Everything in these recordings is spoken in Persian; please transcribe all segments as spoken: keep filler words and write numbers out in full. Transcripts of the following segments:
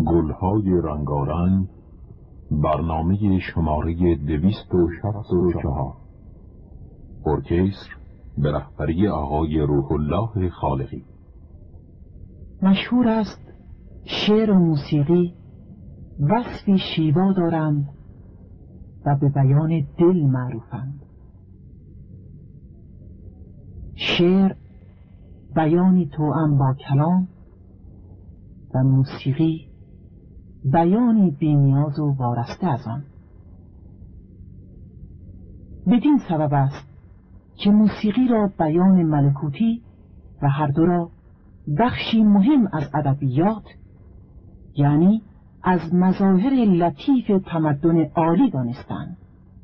گلهای رنگارنگ، برنامه شماره دویست و شصت و چهار. ارکستر به رهبری آقای روح الله خالقی. مشهور است شعر و موسیقی وصفی شیوا دارند و به بیان دل معروفند. شعر بیانی توأم با کلام و موسیقی بیانی بی‌نیاز و وارسته از آن. بدین سبب است که موسیقی را بیان ملکوتی و هر دو را بخشی مهم از ادبیات، یعنی از مظاهر لطیف تمدن عالی دانستند.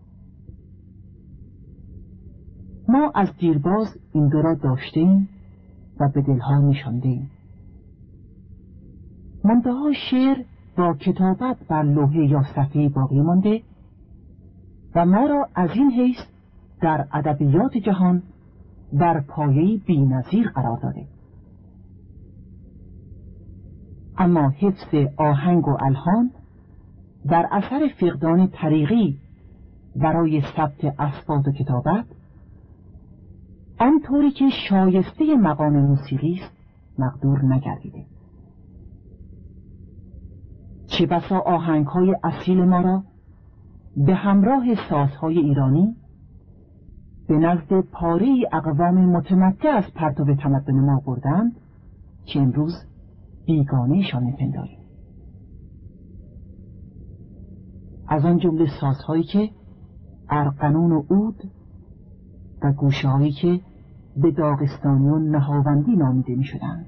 ما از دیرباز این دو را داشتیم و به دلها نشاندیم. منتها شعر با کتابت بر لوحه یا صفحه باقی مانده و ما را از این حیث در ادبیات جهان بر پایه‌ای بی‌نظیر قرار داده. اما حفظ آهنگ و الحان در اثر فقدان طریقی برای ثبت اصوات و کتابت، آنطوری که شایسته مقام موسیقی است، مقدور نگردیده. چه بسا آهنگ‌های اصیل ما را به همراه سازهای ایرانی به نزد پاره‌ای اقوام متمتع از پرتو تمدن ما بردند که امروز بیگانه‌شان می‌پنداریم. از آن جمله سازهایی که ارغنون و عود و گوشه‌هایی که به داغستانیان نهاوندی نامیده می‌شدند.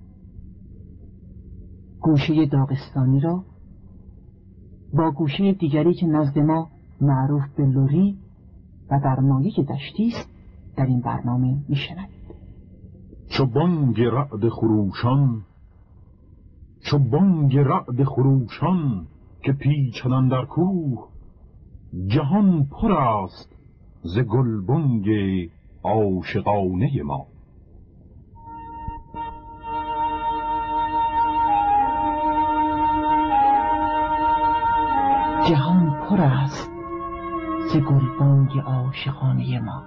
گوشه داغستانی را با گوشه دیگری که نزد ما معروف به لوری و در مایه دشتی است در این برنامه می‌شنوید. چو بانگ رعد خروشان، چو بانگ رعد خروشان که پیچدن در کوه، جهان پر است ز گلبانگ عاشقانه ما. جهان پر است ز گلبانگ عاشقانه ما.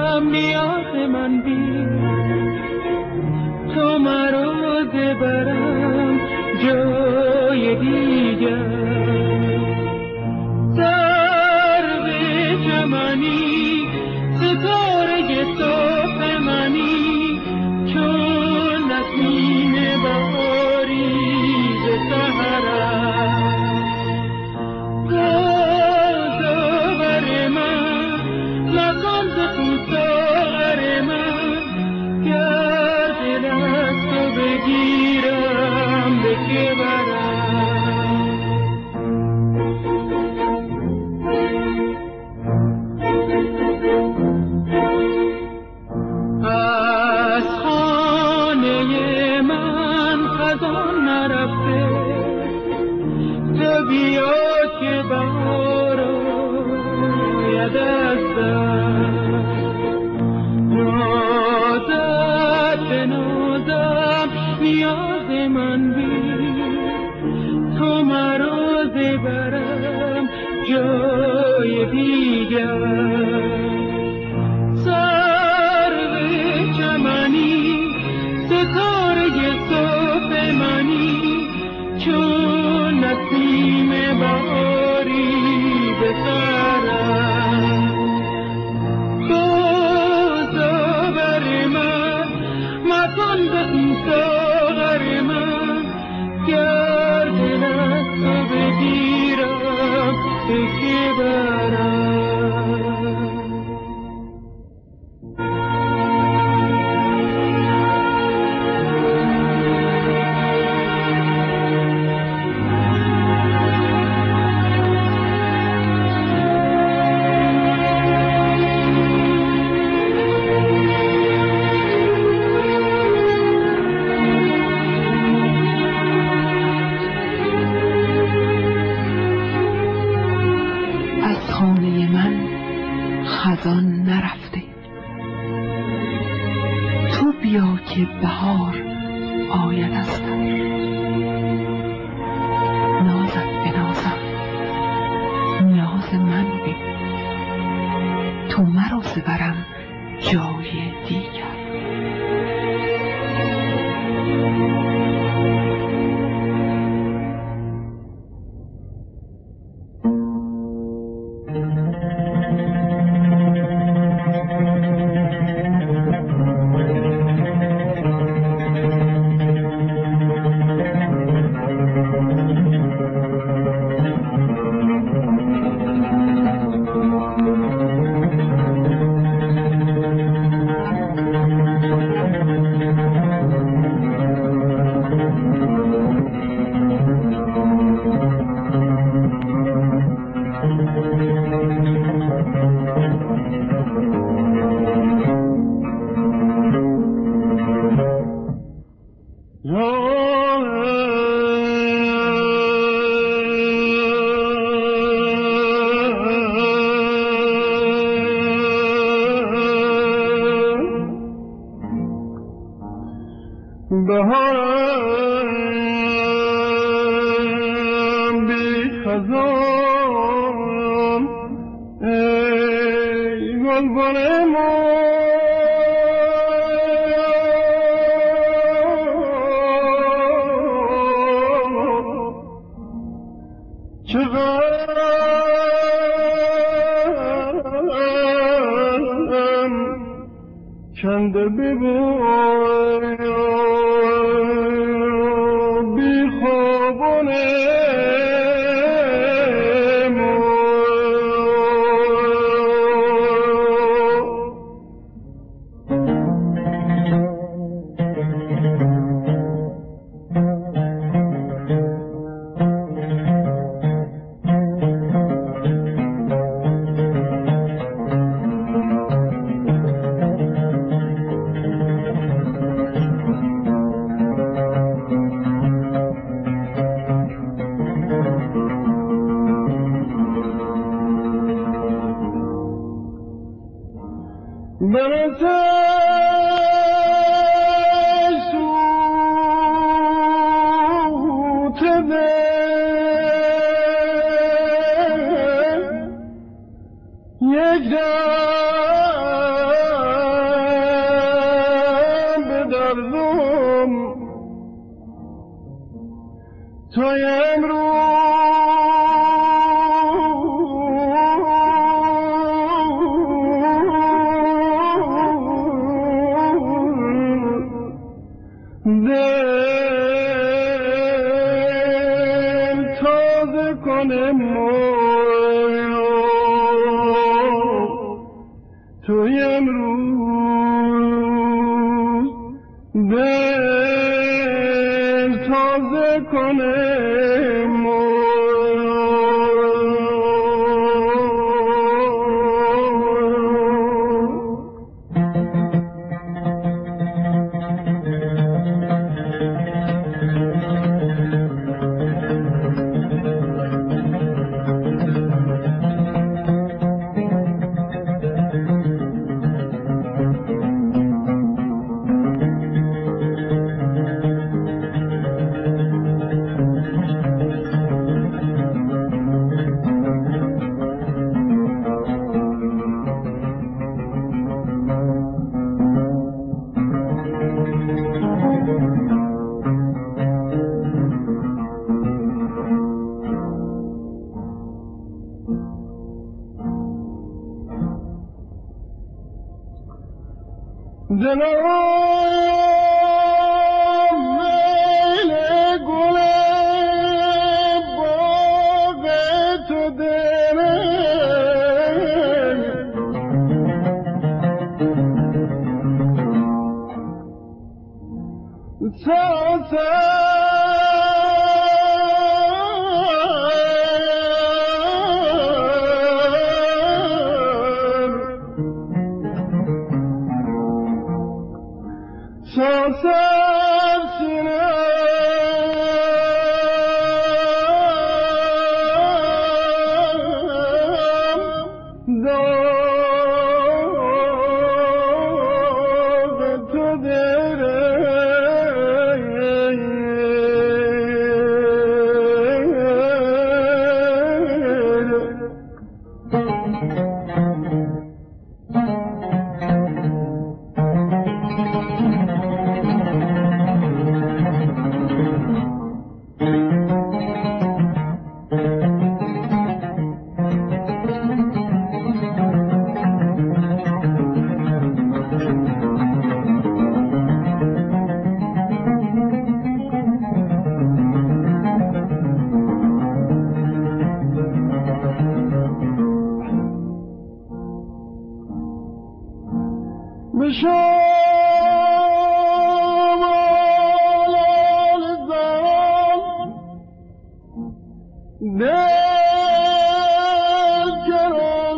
ببرم نیاز من بی تو مرا ببرم جای دیگر سر به چمنی ستاره صبح منی چون نسیم بهاری به سحرم گذار من مکن زخم ساغر من گر دل از تو بگیرم به که برم از خانه من خزان نرفته تو بیا که بهار آید از در نازت بنازم نیاز من بی تو مرا ببرم جای دیگر سرو چمنی ستاره صبح منی چون نسیم بهاری به سرم گذار من مکن زخم ساغر من گر دل از تو بگیرم به که برم خزان نرفته تو بیا که بهار آید از در نازت بنازم نیاز من بی تو مرا ببرم جای دیگر بهارم بی خزان ای گلبن ما چقدرم کنده ببای بی خوابانه یک دم مردم تا امروز توی امروز دل تازه کنه دلم میل گل باغ تو دره ساسر سینم داغ تو دره بشمال زمان دل کرم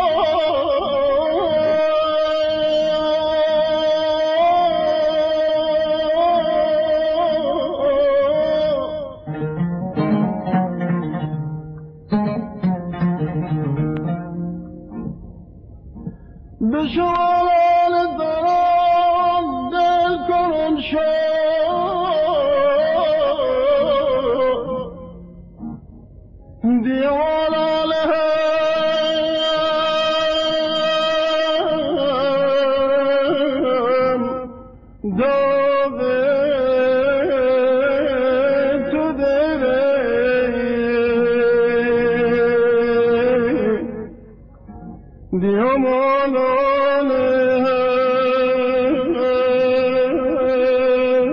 شد بشمال زمان دل کرم شد دیوان علیهم داغ تو دره دیوان علیهم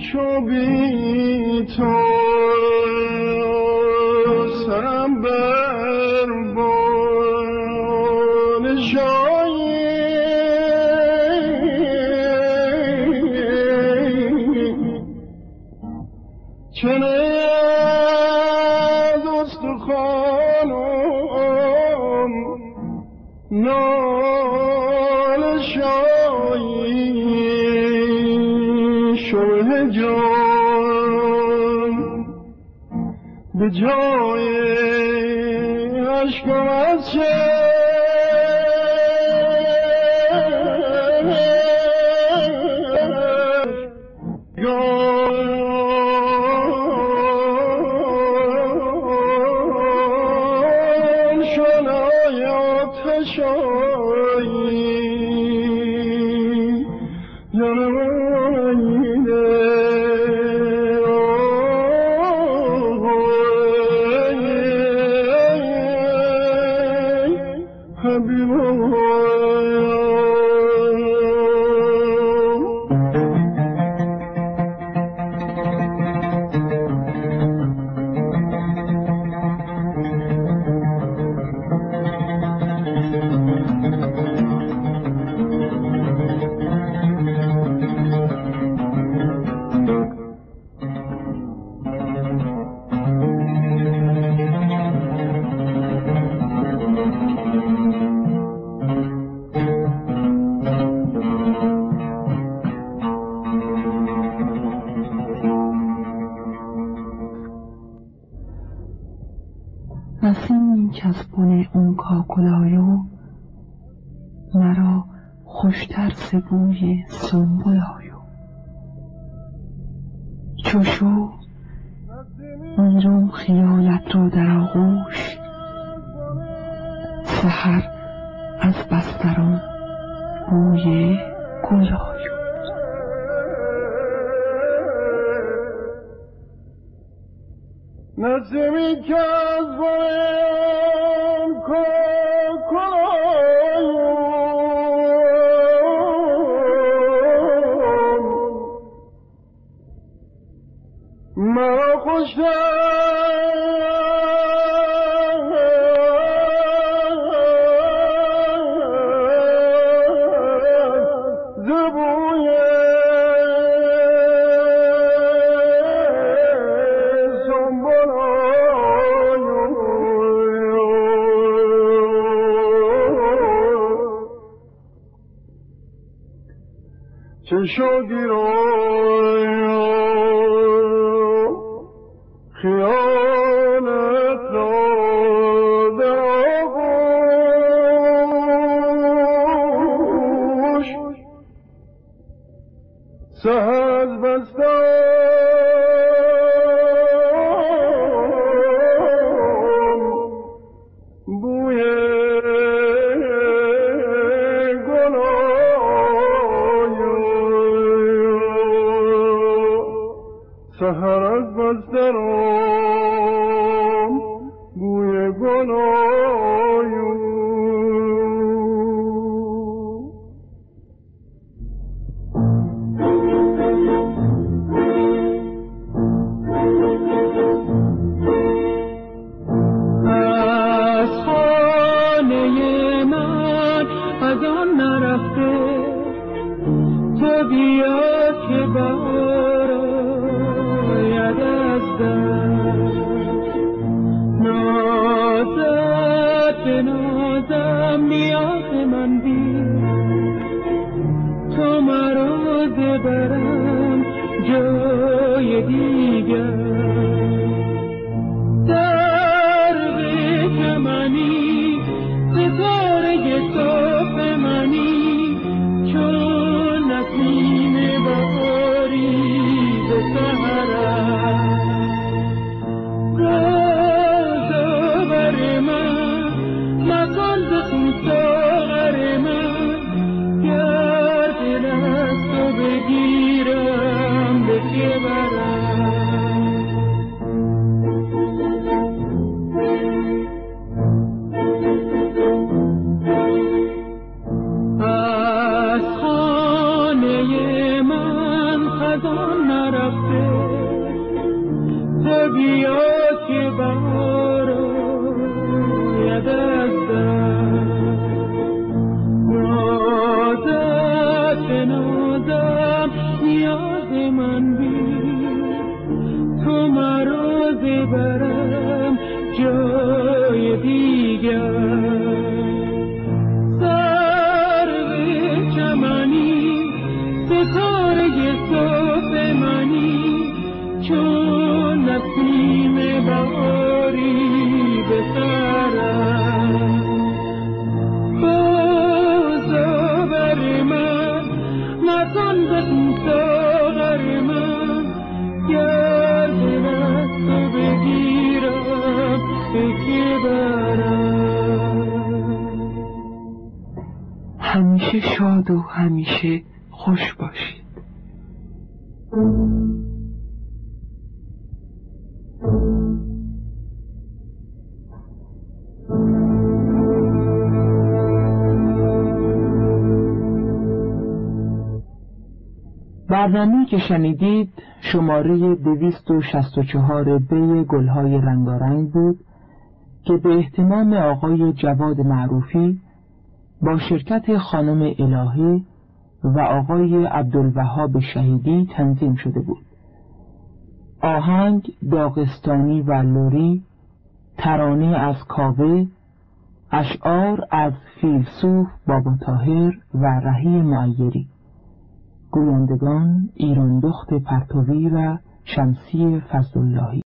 شو بی تو سرم بر بال شایی چنه از استخوانم نال شایی شوه جان به جای عشقم از نسیم چسبون اون کاکلایو مرا خوشتر سبوی سنبولایو چوشو میروم خیالت رو در آغوش سحر از بسترم بوی گلایو نسیمی که از بایم کاکلایو مرا خوشتر چشو گیرای خیالت را در آغوش سحر از بستم بوی سحر از بسترم بوی گلایو از خانه من از آن نرفته تو بیا که نازت به نازم نیاز من بی تو مرا ببرم جای دیگر در بیت منی ستاره صاف منی چون نسیم بهاری به سحرم از خانه من خزان نرفت همیشه شاد و همیشه خوش باشید. برنامه‌ای که شنیدید شماره دویست و شصت و چهار بی گلهای رنگارنگ بود که به اهتمام آقای جواد معروفی با شرکت خانم الهی و آقای عبدالوهاب شهیدی تنظیم شده بود. آهنگ داغستانی و لوری، ترانه از کاوه، اشعار از فیلسوف بابا طاهر و رهی معیری. گویندگان ایران دخت پرتوی و شمسی فضلاللهی.